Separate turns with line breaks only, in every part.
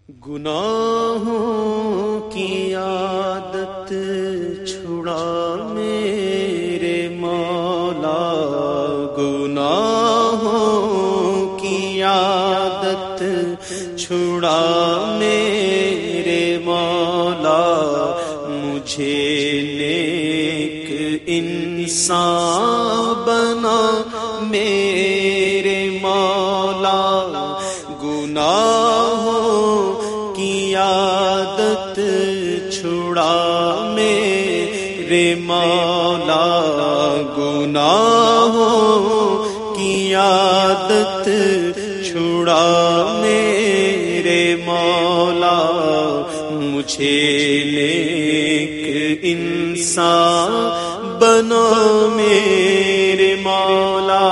گناہوں کی عادت چھڑا میرے مولا، گناہوں کی عادت چھڑا میرے مولا، مجھے نیک انسان بنا میرے مولا، گناہوں کی عادت چھڑا میرے مولا، گناہوں کی عادت چھڑا میرے مولا، مجھے نیک انسان بنا میرے مولا،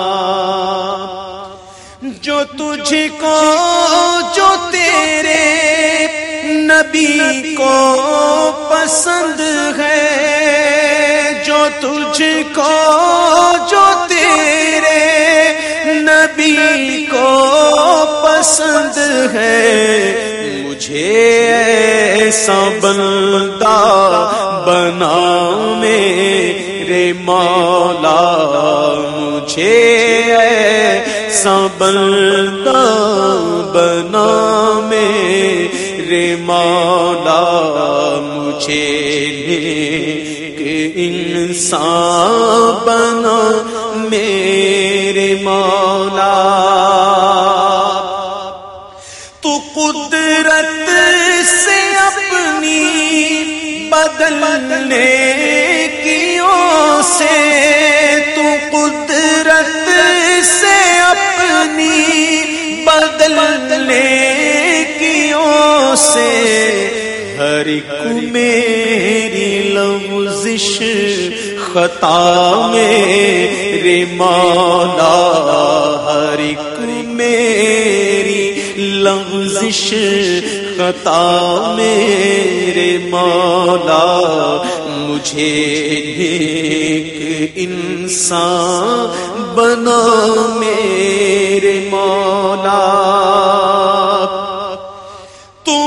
جو تجھ کو جو تیرے نبی کو پسند ہے، جو تجھ کو جو تیرے نبی کو پسند ہے، مجھے ایسا بندہ بنا میرے مولا، مجھے ایسا بندہ بنا میرے مولا، مجھے نیک انسان بنا میرے مولا، تو قدرت سے اپنی بدلنے کیوں سے، تو قدرت سے اپنی بدلنے کیوں سے، ہر ایک میری لغزش خطا میرے مولا، ہر ایک میری لغزش خطا میرے مولا، مجھے نیک انسان بنا میرے مولا، تو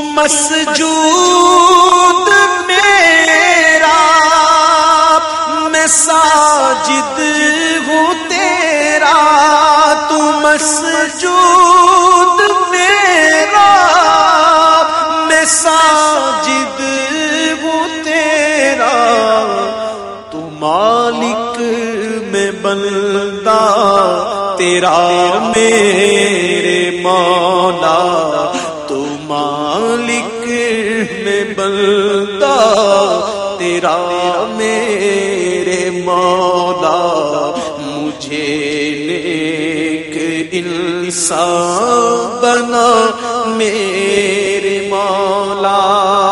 مسجود میرا میں ساجد ہوں تیرا، تو مسجود میرا میں ساجد ہوں تیرا، تو مالک میں بندہ تیرا میرے مولا، تو مالک میں بندہ تیرا میرے مولا، مجھے نیک انسان بنا میرے مولا،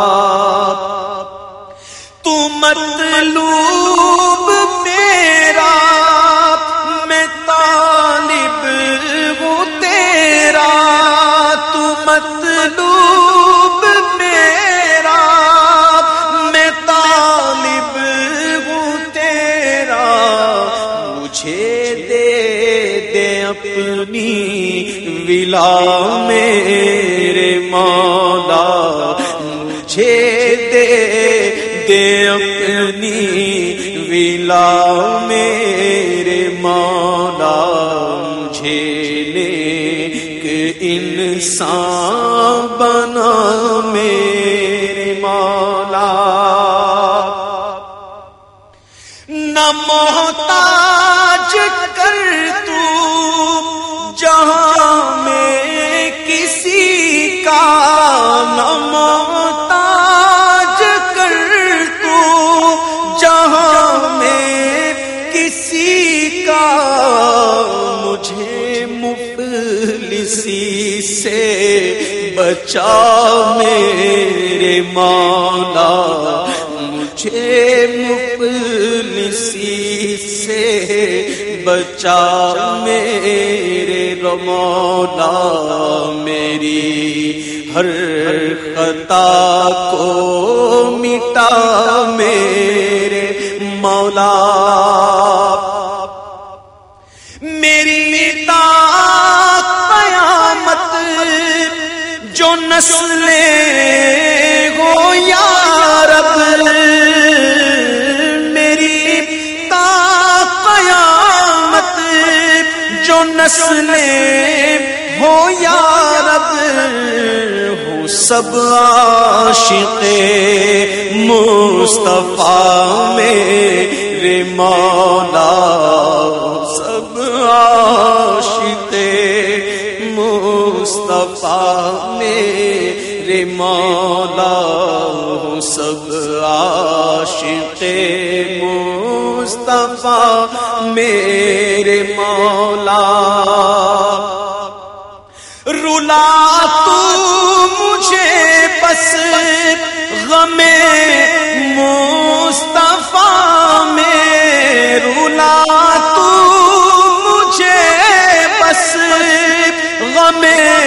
تو مطلوب میرا میں طالب ہوں تیرا، تو مطلوب میرا میں طالب ہوں تیرا، مجھے دے دے اپنی ولا میرے مولا، مجھے دے دے اپنی ولا میرے مولا، مجھے نیک انسان بنا میرے مولا، نہ محتاج کر تو جہاں میں کسی کا، نہ محتاج کر تو جہاں میں کسی کا، مجھے مفلسی سے بچا میرے مولا، مجھے مفلسی سے بچا میرے مولا، میری ہر خطا کو مٹا میرے مولا، میری تا قیامت جو نسلیں ہو یا رب میری تا قیامت، جو نسلیں ہو یا رب ہو سب عاشق مصطفیٰ میرے مولا، سب عاشق مصطفیٰ میرے مولا، سب عاشق مصطفیٰ میرے مولا۔ رلا تو مجھے بس غم مصطفیٰ میں، رلا تو مجھے بس غم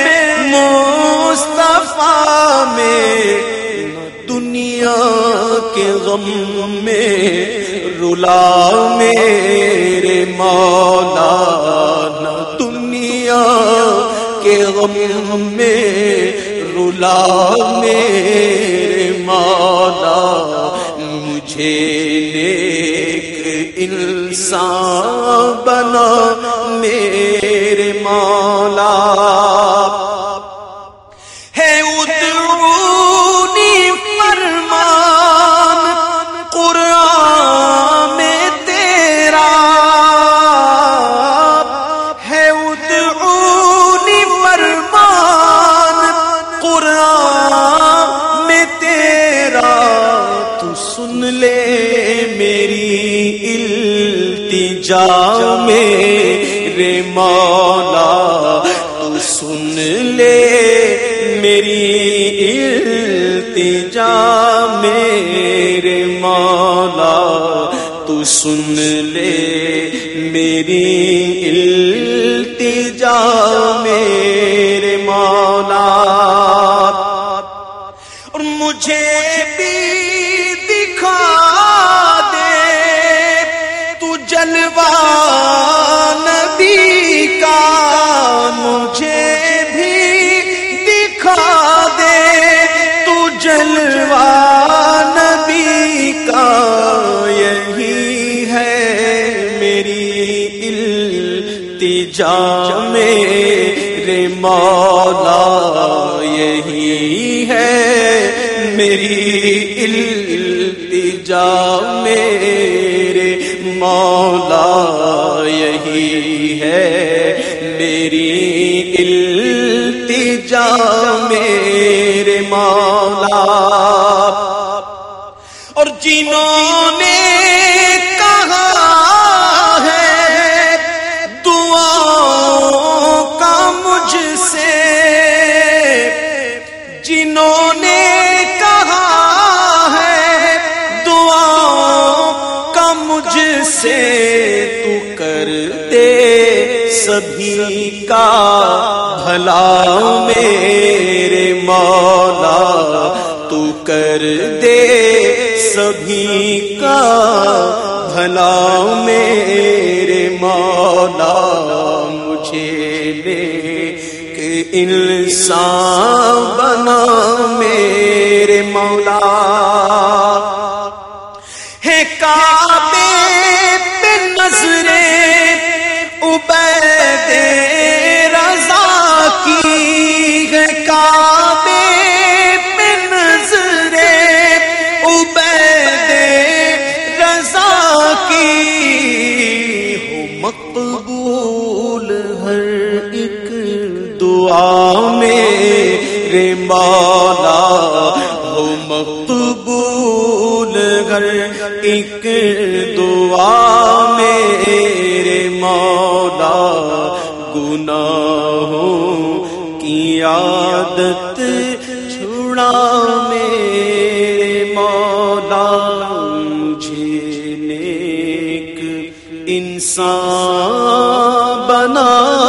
مصطفیٰ میں، دنیا کے غم میں رلا میرے مولا، نہ دنیا کے غم میں رلا میرے مولا، مجھے نیک انسان بنا میرے مولا۔ ہے ادعونی فرمان قرآن میں تیرا، ہے ادعونی فرمان قرآن میں تیرا، تو سن لے میری التجا میرے مولا، تو سن لے میری التجا میرے مولا، تو سن لے میری التجا میرے مولا۔ اور مجھے بھی دکھا دے تو جلوہ نبی کا، مجھے بھی دکھا دے تو جلوہ نبی کا، یہی ہے میری التجا میرے مولا، یہی ہے میری التجا میرے مولا، یہی ہے میری التجا میرے مولا۔ اور جنہوں نے کہا ہے دعاؤں کا مجھ سے، جنہوں نے کہا ہے دعاؤں کا مجھ سے، تو کر دے سبھی کا بھلا میرے مولا، تو کر دے سبھی کا بھلا میرے مولا، مجھے نیک انسان بنا میرے مولا۔ ہے کعبے پہ نظریں عبید رضا کی، ہے کعبے پہ نظریں عبید رضا کی، ہو مقبول ہر ایک دعا میرے مولا، ہو مقبول ہر ایک دعا میرے مولا، گناہوں کی عادت چھڑا میرے مولا، مجھے نیک انسان بنا